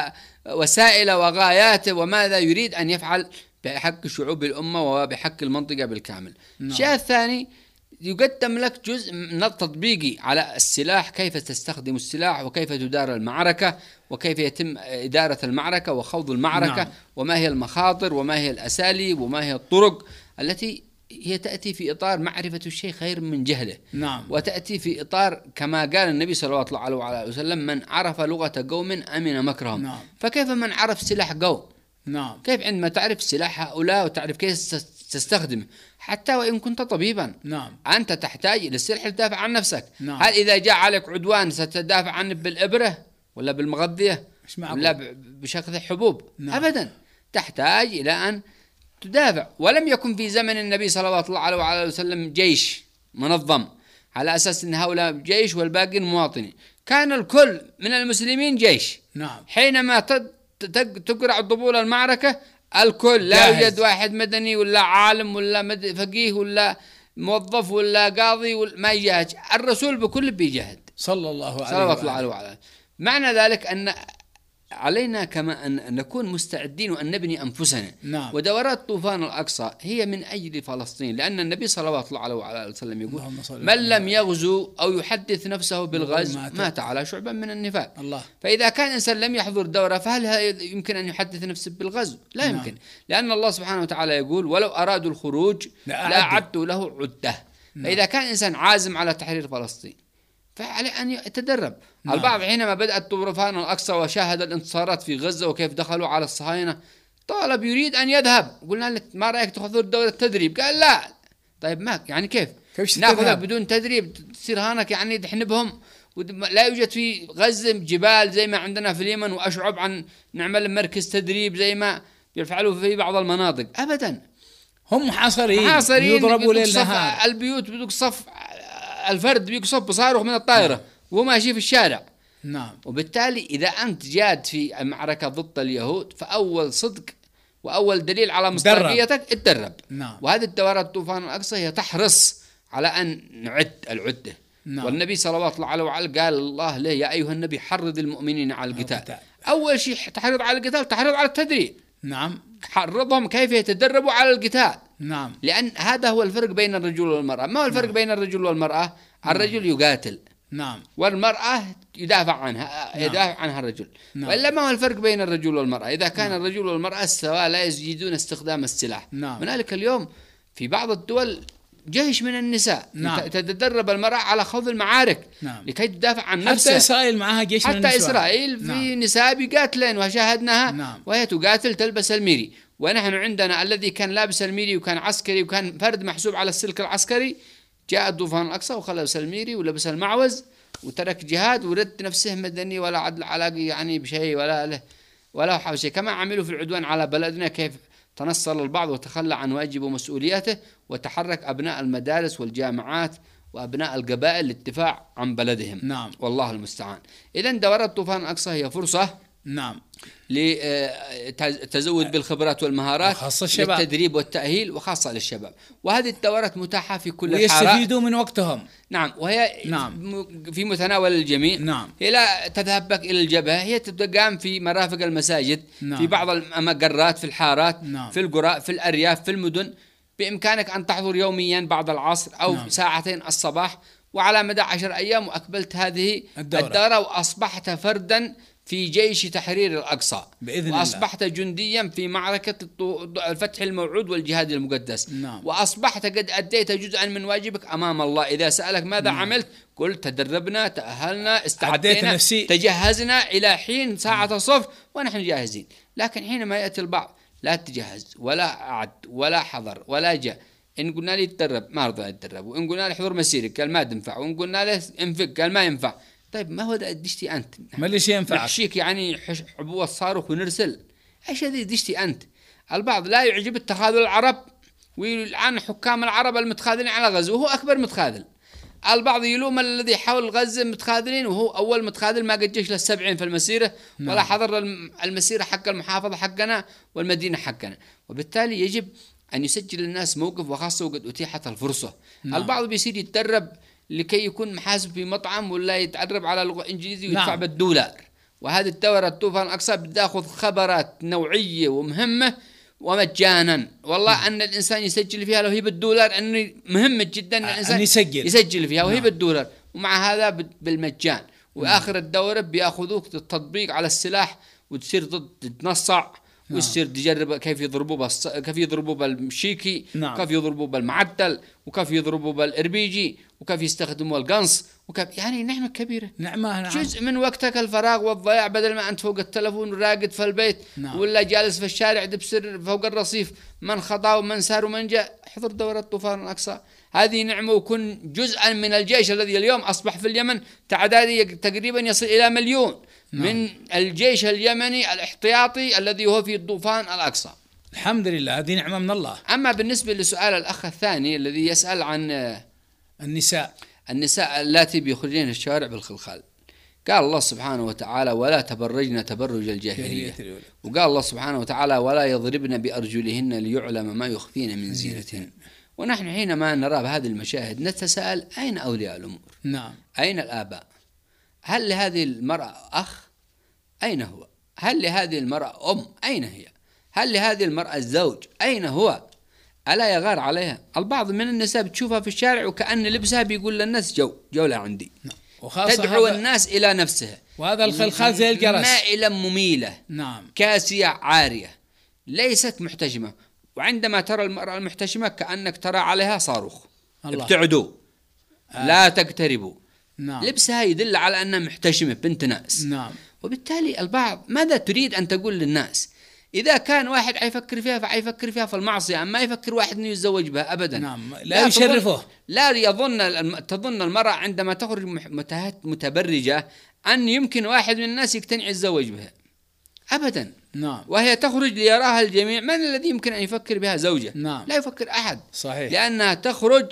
ووسائله وغاياته وماذا يريد أن يفعل بحق شعوب الأمة وبحق المنطقة بالكامل نعم. الشيء الثاني يقدم لك جزء من التطبيقي على السلاح، كيف تستخدم السلاح وكيف تدار المعركة وكيف يتم إدارة المعركة وخوض المعركة نعم. وما هي المخاطر وما هي الأساليب وما هي الطرق التي هي تأتي في إطار معرفة الشيء خير من جهله نعم. وتأتي في إطار كما قال النبي صلى الله عليه وسلم من عرف لغة قوم أمن مكرهم نعم. فكيف من عرف سلاح قوم نعم. كيف عندما تعرف سلاح هؤلاء وتعرف كيف تستخدمه حتى وإن كنت طبيبا نعم. أنت تحتاج للسلاح لتدافع عن نفسك نعم. هل إذا جاء عليك عدوان ستدافع عنه بالإبرة ولا بالمغذية ولا بشكل حبوب نعم. أبدا تحتاج إلى أن تدافع. ولم يكن في زمن النبي صلى الله عليه وسلم جيش منظم على أساس أن هؤلاء جيش والباقين مواطنين، كان الكل من المسلمين جيش نعم. حينما تقرع ضبول المعركة الكل لا يوجد واحد مدني ولا عالم ولا فقيه ولا موظف ولا قاضي ولا ما يجاهد، الرسول بكل بيجاهد صلى الله عليه وسلم. معنى ذلك أن علينا كما أن نكون مستعدين وأن نبني أنفسنا نعم. ودورات طوفان الأقصى هي من أجل فلسطين، لأن النبي صلى الله عليه وسلم يقول من لم يغزو أو يحدث نفسه بالغزو مات على شعبا من النفاق الله. فإذا كان إنسان لم يحضر دورة فهل يمكن أن يحدث نفسه بالغزو؟ لا يمكن نعم. لأن الله سبحانه وتعالى يقول ولو أرادوا الخروج لا أعدوا له عدة نعم. فإذا كان إنسان عازم على تحرير فلسطين فعليه أن يتدرب نعم. البعض حينما بدأت طوفان الأقصى وشاهد الانتصارات في غزة وكيف دخلوا على الصهاينة طالب يريد أن يذهب، قلنا لك ما رأيك تحضر دورة تدريب؟ قال لا. طيب ما يعني كيف ناخذك بدون تدريب تصير هانك يعني تحنبهم. لا يوجد في غزة جبال زي ما عندنا في اليمن وأشعب عن نعمل مركز تدريب زي ما يفعلوا في بعض المناطق أبدا. هم محاصرين محاصرين يضربوا ليل نهار. البيوت بدك صف الفرد بيك صف بصاروخ من الطائرة وهو ماشي في الشارع. نعم. وبالتالي إذا أنت جاد في المعركة ضد اليهود فأول صدق وأول دليل على مصداقيتك اتدرب. نعم. وهذه الدورات طوفان الأقصى هي تحرص على أن نعد العدة. نعم. والنبي صلى الله عليه وسلم قال الله له يا أيها النبي حرض المؤمنين على القتال. أول شيء تحرض على القتال تحرض على التدريب. نعم. حرضهم كيف يتدربوا على القتال. نعم. لأن هذا هو الفرق بين الرجل والمرأة. ما هو الفرق نعم. بين الرجل والمرأة؟ الرجل يقاتل. نعم. والمرأة يدافع عنها نعم. يدافع عنها الرجل. نعم. وإلا ما هو الفرق بين الرجل والمرأة؟ إذا كان نعم. الرجل والمرأة سواء لا يجيدون استخدام السلاح. نعم. هنالك اليوم في بعض الدول جيش من النساء. نعم. تتدرب المرأة على خوض المعارك. نعم. لكي تدافع عن نفسها. حتى إسرائيل معها جيش من النساء. حتى إسرائيل نعم. في نساء بيقاتلين وشاهدناها. نعم. وهي تقاتل تلبس الميري. ونحن عندنا الذي كان لابس الميري وكان عسكري وكان فرد محسوب على السلك العسكري جاء الطوفان الأقصى وخلص الميري ولبس المعوز وترك جهاد ورد نفسه مدني ولا عدل علاقي يعني بشيء ولا له ولا حاول شيء. كما عملوا في العدوان على بلدنا كيف تنصل البعض وتخلى عن واجب ومسؤولياته وتحرك أبناء المدارس والجامعات وأبناء القبائل للدفاع عن بلدهم. نعم. والله المستعان. إذن دورات طوفان الأقصى هي فرصة نعم لتزود بالخبرات والمهارات خاصة الشباب للتدريب والتأهيل وخاصة للشباب. وهذه الدورات متاحة في كل الحارات ويستفيدوا من وقتهم. نعم. وهي نعم. في متناول الجميع. نعم. هي لا تذهب بك إلى الجبهة، هي تقام في مرافق المساجد. نعم. في بعض المقرات في الحارات. نعم. في القرى في الأرياف في المدن. بإمكانك أن تحضر يوميا بعد العصر أو نعم. ساعتين الصباح وعلى مدى عشر أيام وأكملت هذه الدورة, الدورة وأصبحت فردا في جيش تحرير الأقصى بإذن وأصبحت الله. جنديا في معركة الفتح الموعود والجهاد المقدس. نعم. وأصبحت قد أديت جزءا من واجبك أمام الله. إذا سألك ماذا نعم. عملت قلت تدربنا تأهلنا استعدينا تجهزنا إلى حين ساعة الصف ونحن جاهزين. لكن حينما يأتي البعض لا تجهز ولا أعد ولا حضر ولا جاء. إن قلنا لي تدرب ما رضى يتدرب، وإن قلنا له حضور مسيرك قال ما تنفع، وإن قلنا له انفق قال ما ينفع. طيب ما هو دشتي أنت؟ ما ليش ينفع؟ نحشيك يعني عبوة صاروخ ونرسل. إيش هذه دشتي أنت؟ البعض لا يعجب التخاذل العرب ويلعن حكام العرب المتخاذلين على غزة وهو أكبر متخاذل. البعض يلوم الذي حول غزة متخاذلين وهو أول متخاذل ما قد جيش للسبعين في المسيرة. نعم. ولا حضر المسيرة حق المحافظة حقنا والمدينة حقنا. وبالتالي يجب أن يسجل الناس موقف وخاصة وقد أتيحت الفرصة. نعم. البعض بيصير يتدرب لكي يكون محاسب في مطعم ولا يتدرب على لغة إنجليزية ويدفع نعم. بالدولار. وهذه الدورة الطوفان الأقصى بتاخذ خبرات نوعية ومهمة ومجانا. والله أن الإنسان يسجل فيها لو هي بالدولار أنه مهم جدا أن الإنسان يسجل. يسجل فيها وهي نعم. بالدولار ومع هذا بالمجان. وآخر الدورة بيأخذوك التطبيق على السلاح وتصير ضد تتنصع ويصير تجرب كيف يضربوا بس كيف يضربوا بالشيكي. نعم. كيف يضربوا بالمعدل وكيف يضربوا بالإربيجي وكيف يستخدموا القنص وكيف يعني نعمة كبيرة. نعمة نعم. جزء من وقتك الفراغ والضياع بدل ما أنت فوق التلفون وراقد في البيت. نعم. ولا جالس في الشارع تبصر فوق الرصيف من خطا ومن سار ومن جاء. احضر دورة طوفان الأقصى هذه نعمة وكن جزءا من الجيش الذي اليوم أصبح في اليمن تعدادي تقريبا يصل إلى مليون. نعم. من الجيش اليمني الاحتياطي الذي هو في الطوفان الأقصى. الحمد لله هذه نعمة من الله. أما بالنسبة لسؤال الأخ الثاني الذي يسأل عن النساء النساء اللاتي بيخرجين الشوارع بالخلخال، قال الله سبحانه وتعالى ولا تبرجن تبرج الجاهلية. وقال الله سبحانه وتعالى ولا يضربن بأرجلهن ليعلم ما يخفين من زينتهن. ونحن حينما نرى هذه المشاهد نتساءل أين أولياء الأمور؟ نعم. أين الآباء؟ هل لهذه المرأة أخ؟ أين هو؟ هل لهذه المرأة أم؟ أين هي؟ هل لهذه المرأة الزوج؟ أين هو؟ ألا يغار عليها؟ البعض من النساء بتشوفها في الشارع وكأن لبسها بيقول للناس جو جولة عندي. نعم. تدعو الناس إلى نفسها. وهذا الخلخال زي الجرس مائلة مميلة. نعم. كاسية عارية ليست محتشمة. وعندما ترى المرأة المحتشمة كأنك ترى عليها صاروخ. ابتعدوا. آه. لا تقتربوا. نعم. لبسها يدل على أنها محتشمة بنت ناس. نعم. وبالتالي البعض ماذا تريد أن تقول للناس؟ إذا كان واحد حيفكر فيها فحيفكر فيها في المعصية، أما يفكر واحد أنه يتزوج بها أبدا. نعم. لا يشرفه. لا يظن تظن المرأة عندما تخرج متبرجة أن يمكن واحد من الناس يقتنع يتزوج بها أبدا. نعم. وهي تخرج ليراها الجميع. من الذي يمكن أن يفكر بها زوجة؟ نعم. لا يفكر أحد. صحيح. لأنها تخرج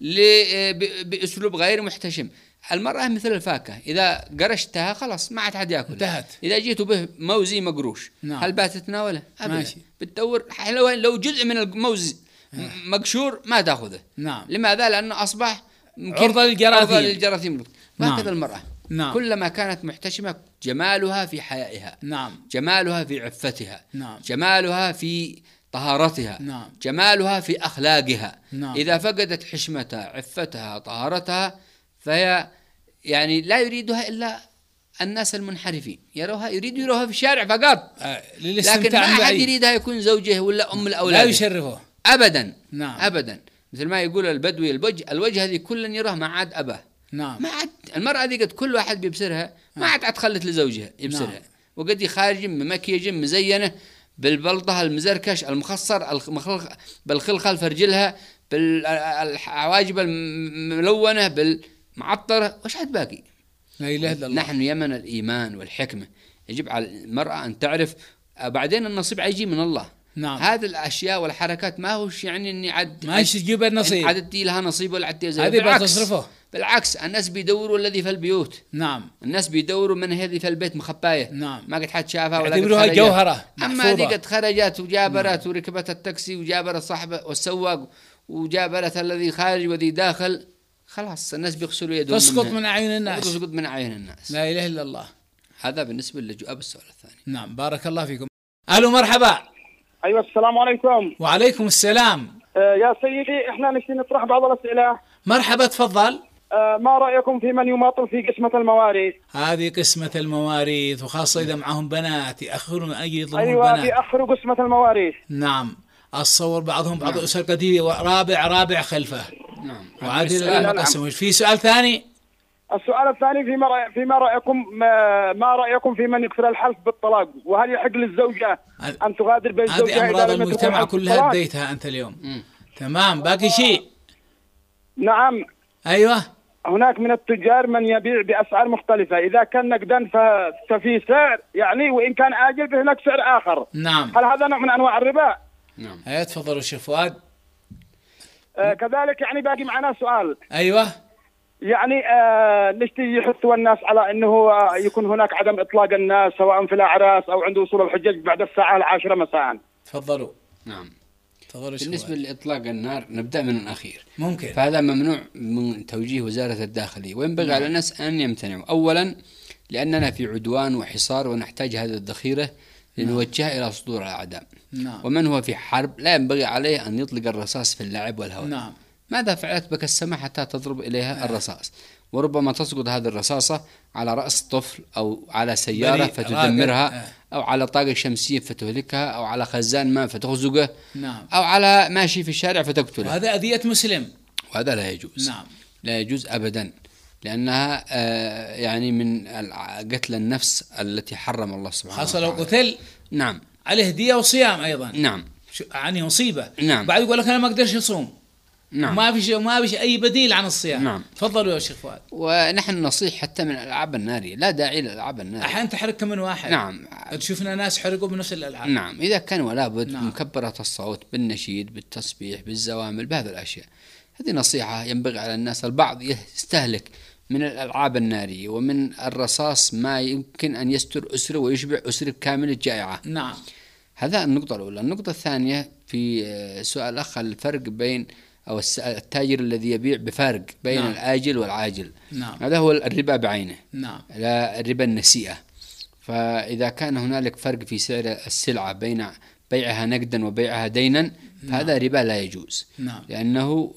بأسلوب غير محتشم. المرأة مثل الفاكهة، إذا قرشتها خلاص ما عاد حد يأكل. انتهت. إذا جيتوا به موزي مقروش، نعم. هل بتتناوله؟ أبدا. ماشي. بتدور لو جزء من الموز مقشور ما تأخذه. نعم. لماذا؟ لأنه أصبح عرضة للجراثيم. عرضة للجراثيم. وهكذا نعم. المرأة. نعم. كلما كانت محتشمة جمالها في حيائها. نعم. جمالها في عفتها. نعم. جمالها في طهارتها. نعم. جمالها في أخلاقها. نعم. إذا فقدت حشمتها، عفتها، طهارتها، فهي يعني لا يريدها إلا الناس المنحرفين، يروها يريدوا يروها في الشارع فقط. آه. لكن ما أحد يريدها يكون زوجه ولا أم الأولاد. لا يشرفه أبدا. نعم. أبدا. مثل ما يقول البدوي الوجه الوجه هذه كل يراه ما عاد أباه. نعم. ما عاد المرأة ذي قد كل واحد بيبصرها ما عاد أتخلت لزوجها يبصرها. نعم. وقد خارج ممكيج مزينة بالبلطة المزركش المخصر المخلخ بالخلخل فرجلها بالعواجب الملونة بالمعطرة، وش عاد باقي؟ لا إله إلا الله. نحن يمن الإيمان والحكمة، يجب على المرأة أن تعرف بعدين النصيب عيجي من الله. نعم. هذه الأشياء والحركات ما هوش يعني إني عد ما تجيب النصيب، عدتي لها نصيب ولا عدتي زي هذه بتصرفه. بالعكس الناس بيدوروا الذي في البيوت. نعم. الناس بيدوروا من هذه في البيت مخباية. نعم. ما قد حد شافها ولا يعتبروها جوهرة. أما هذه قد خرجت وجابرت. نعم. وركبت التاكسي وجابرت صاحبه والسواق وجابرت الذي خارج وذي داخل، خلاص الناس بيغسلوا يدهم، تسقط من أعين الناس. تسقط من أعين الناس. لا إله إلا الله. هذا بالنسبة للجواب السؤال الثاني. نعم. بارك الله فيكم. ألو مرحبا. أيوة السلام عليكم. وعليكم السلام. آه يا سيدي إحنا نبي نطرح بعض الأسئلة. مرحبا تفضل. آه ما رأيكم في من يماطل في قسمة المواريث؟ هذه قسمة المواريث وخاصة إذا معهم بنات يأخرون أن يظلمون أيوة البنات. بيأخروا قسمة المواريث. نعم. أتصور بعضهم بعض أسر قديمة ورابع رابع خلفه. نعم. وعادل الآن قسموا. في سؤال ثاني؟ السؤال الثاني فيما رأي فيما رأيكم ما, ما رأيكم في من يكثر الحلف بالطلاق، وهل يحق للزوجة أن تغادر بين زوجها؟ هذه أمراض المجتمع كلها اديتها أنت اليوم. م. تمام. باقي شيء؟ نعم. أيوة. هناك من التجار من يبيع بأسعار مختلفة، إذا كان نقدا ففي سعر يعني، وإن كان آجل فهناك سعر آخر. نعم. هل هذا نوع من أنواع الربا؟ نعم. هيا تفضلوا شيخ فؤاد. آه كذلك يعني باقي معنا سؤال. أيوة. يعني آه نشتي يحثوا الناس على أنه آه يكون هناك عدم إطلاق الناس سواء في الأعراس أو عند وصول الحجاج بعد الساعة العاشرة مساء. تفضلوا. نعم. تفضلوا. بالنسبة لإطلاق النار نبدأ من الأخير. ممكن. فهذا ممنوع من توجيه وزارة الداخلية، وينبغي على الناس أن يمتنعوا. أولا لأننا في عدوان وحصار ونحتاج هذه الذخيرة لنوجهها إلى صدور الأعداء. نعم. ومن هو في حرب لا ينبغي عليه أن يطلق الرصاص في اللعب والهواء. نعم. ماذا فعلت بك السماء حتى تضرب إليها الرصاص؟ وربما تسقط هذه الرصاصة على رأس طفل أو على سيارة فتدمرها، أو على طاقة شمسية فتهلكها، أو على خزان ماء فتغزقه. نعم. أو على ماشي في الشارع فتقتله. وهذا أذية مسلم، وهذا لا يجوز. نعم. لا يجوز أبدا، لأنها يعني من قتل النفس التي حرم الله سبحانه خاصة وتعالى. لو قتل. نعم. عليه هدية وصيام أيضا. نعم. يعني مصيبة. نعم. بعد يقول لك أنا ما أقدرش أصوم. نعم. ما فيش ما فيش أي بديل عن الصيام. نعم. تفضلوا يا شيخ فؤاد. ونحن نصيح حتى من الألعاب النارية، لا داعي للألعاب النارية. أحيانا تحرك من واحد. نعم. تشوفنا ناس حرقوا بنفس الألعاب. نعم. إذا كان ولا بد نعم. مكبرات الصوت بالنشيد بالتسبيح بالزوامل بهذه الأشياء، هذه نصيحة ينبغي على الناس. البعض يستهلك من الألعاب النارية ومن الرصاص ما يمكن أن يستر أسرة ويشبع أسرة كاملة جائعة. نعم. هذا النقطة الأولى. النقطة الثانية في سؤال الأخ الفرق بين أو التاجر الذي يبيع بفارق بين نعم. الآجل والعاجل. نعم. هذا هو الربا بعينه. نعم. لا الربا النسيئة. فإذا كان هنالك فرق في سعر السلعة بين بيعها نقدا وبيعها دينا فهذا نعم. ربا لا يجوز. نعم. لأنه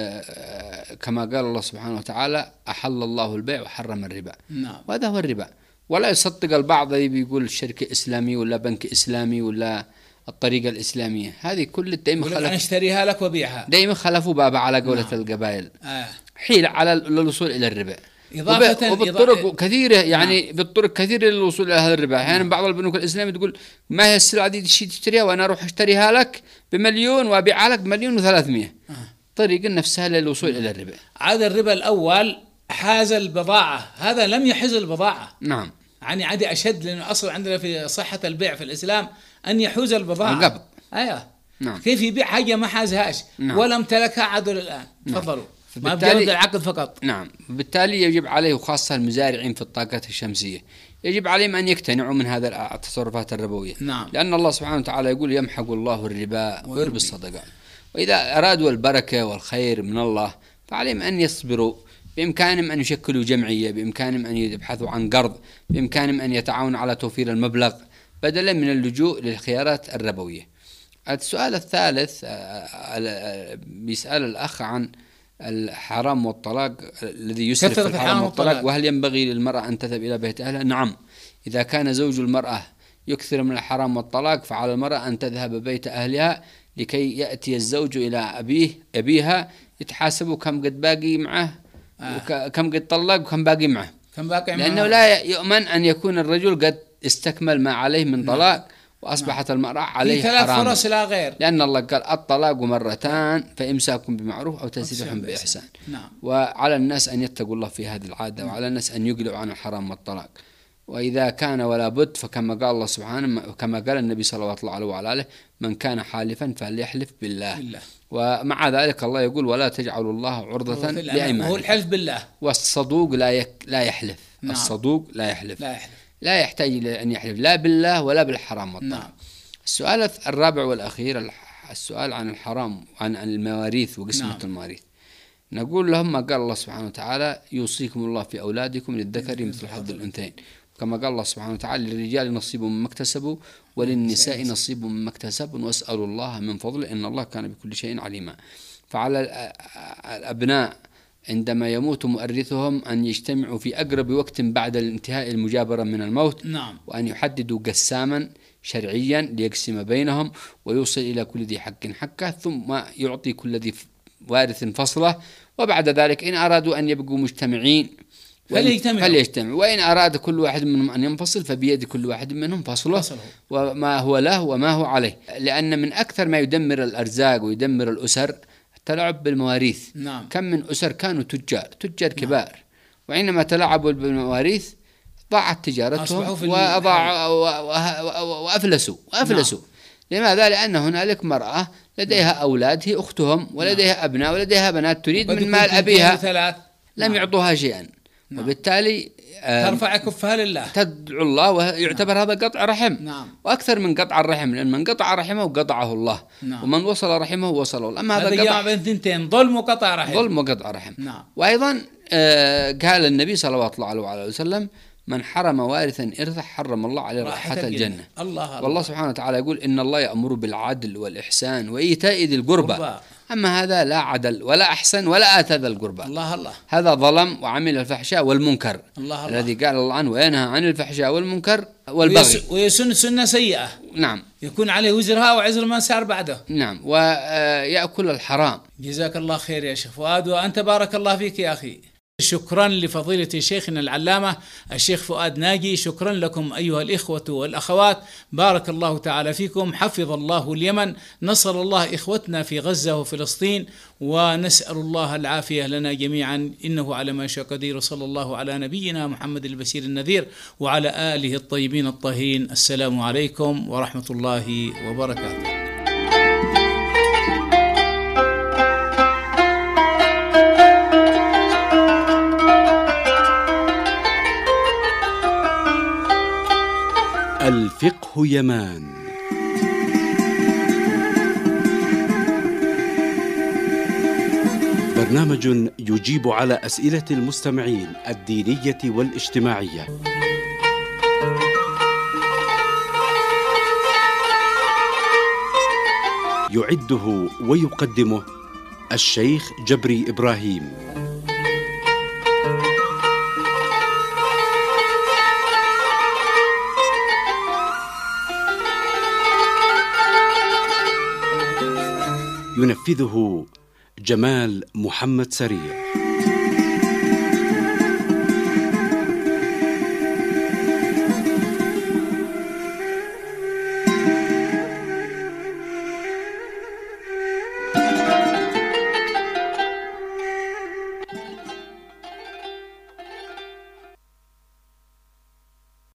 كما قال الله سبحانه وتعالى أحل الله البيع وحرم الربا. نعم. وهذا هو الربا. ولا يصدق البعض اللي بيقول شركة إسلامي ولا بنك إسلامي ولا الطريقة الإسلامية، هذه كل دائما خلف أنا اشتريها لك وبيعها، دائما خلفوا بابا على قولة نعم. القبائل. آه. حيل على الوصول إلى الربا. إضافة وبالطرق إضافة كثيرة يعني نعم. بالطرق كثيرة للوصول إلى هذا الربا. أحيانا نعم. بعض البنوك الإسلامية تقول ما هي السلعة دي تشي تشتريها وأنا أروح أشتريها لك بمليون وأبيعها لك بمليون وثلاثمية. آه. طريقة نفسها للوصول نعم. إلى الربا. هذا الربا الأول حاز البضاعة، هذا لم يحز البضاعة. نعم. يعني عادي أشد، لأنه أصل عندنا في صحة البيع في الإسلام أن يحوز البضاعة. القبض. أيوة. نعم. كيف يبيع حاجة ما حازهاش نعم. ولا امتلكها عدل الآن. نعم. تفضلوا. ما بجرد العقد فقط. نعم. بالتالي يجب عليه، وخاصة المزارعين في الطاقات الشمسية، يجب عليهم أن يقتنعوا من هذا التصرفات الربوية. نعم. لأن الله سبحانه وتعالى يقول يمحق الله الربا ويربي الصدقات. وإذا أرادوا البركة والخير من الله فعليهم أن يصبروا، بإمكانهم أن يشكلوا جمعية، بإمكانهم أن يبحثوا عن قرض، بإمكانهم أن يتعاونوا على توفير المبلغ بدلا من اللجوء للخيارات الربوية. السؤال الثالث بيسأل الأخ عن الحرام والطلاق الذي يسرف في الحرام والطلاق، وهل ينبغي للمرأة أن تذهب إلى بيت أهلها؟ نعم، إذا كان زوج المرأة يكثر من الحرام والطلاق فعلى المرأة أن تذهب بيت أهلها لكي يأتي الزوج إلى أبيه أبيها يتحاسبوا كم قد باقي معه آه. وكم قد طلق وكم باقي معه، كم باقي لأنه معه. لا يؤمن أن يكون الرجل قد استكمل ما عليه من طلاق نعم. وأصبحت نعم. المرأة عليه ثلاث حرام، فرص لا غير، لأن الله قال الطلاق مرتان فإمساكم بمعروف أو تسريح بإحسان. نعم. وعلى الناس أن يتقوا الله في هذه العادة نعم. وعلى الناس أن يقلعوا عن الحرام والطلاق، وإذا كان ولا بد فكما قال الله سبحانه كما قال النبي صلى الله عليه وعلى من كان حالفا فليحلف بالله. بالله. ومع ذلك الله يقول ولا تجعلوا الله عرضة لأيمانكم، وهو الحلف بالله. والصدوق لا يك لا يحلف نعم. الصدوق لا يحلف. لا يحلف لا يحتاج إلى أن يحلف لا بالله ولا بالحرام والطلاق. نعم. السؤال الرابع والأخير السؤال عن الحرام عن المواريث وقسمة نعم. المواريث. نقول لهم ما قال الله سبحانه وتعالى يوصيكم الله في أولادكم للذكر مثل حظ الأنثيين، كما قال الله سبحانه وتعالى للرجال نصيب مما اكتسبوا وللنساء نصيب مما اكتسبوا واسألوا الله من فضله إن الله كان بكل شيء عليما. فعلى الأبناء عندما يموت مؤرثهم أن يجتمعوا في أقرب وقت بعد الانتهاء المجابرة من الموت نعم. وأن يحددوا قساما شرعيا ليقسم بينهم ويوصل إلى كل ذي حق حقه، ثم يعطي كل ذي وارث فصله، وبعد ذلك إن أرادوا أن يبقوا مجتمعين فليجتمعوا، وإن أراد كل واحد منهم أن ينفصل فبيد كل واحد منهم فصله, فصله وما هو له وما هو عليه. لأن من أكثر ما يدمر الأرزاق ويدمر الأسر التلاعب بالمواريث. نعم. كم من أسر كانوا تجار تجار كبار نعم. وإنما تلاعبوا بالمواريث ضاعت تجارتهم وأضاعوا وأفلسوا وأفلسوا نعم. لماذا؟ لأن هنالك مرأة لديها أولاد هي أختهم ولديها نعم. أبناء ولديها بنات تريد من مال أبيها لم نعم. يعطوها شيئا نعم. وبالتالي ترفع كفها لله تدعو الله ويعتبر نعم. هذا قطع رحم نعم. وأكثر من قطع الرحم، لأن من قطع رحمه وقطعه الله نعم. ومن وصل رحمه وصله الله. أما هذا قطع بين ثنتين ظلم وقطع رحم ظلم وقطع رحم نعم. وأيضا آه قال النبي صلى الله عليه وسلم من حرم وارثا إرثه حرم الله عليه رائحة الجنة, الجنة. الله والله سبحانه وتعالى يقول إن الله يأمر بالعدل والإحسان وإيتاء ذي القربى، أما هذا لا عدل ولا أحسن ولا آتى ذا القربى. الله الله. هذا ظلم وعمل الفحشاء والمنكر الله الله. الذي قال الله عنه وينهى عن الفحشاء والمنكر والبغي ويسن سنة سيئة نعم يكون عليه وزرها وعزر من سار بعده نعم ويأكل الحرام. جزاك الله خير يا شيخ فؤاد، وأنت بارك الله فيك يا أخي. شكرا لفضيلة شيخنا العلامة الشيخ فؤاد ناجي، شكرا لكم أيها الإخوة والأخوات، بارك الله تعالى فيكم، حفظ الله اليمن، نصر الله إخوتنا في غزة وفلسطين، ونسأل الله العافية لنا جميعا إنه على ما يشاء قدير. صلى الله على نبينا محمد البشير النذير وعلى آله الطيبين الطاهرين. السلام عليكم ورحمة الله وبركاته. الفقه يمان. برنامج يجيب على أسئلة المستمعين الدينية والاجتماعية. يعده ويقدمه الشيخ جبري إبراهيم. ينفذه جمال محمد سريع.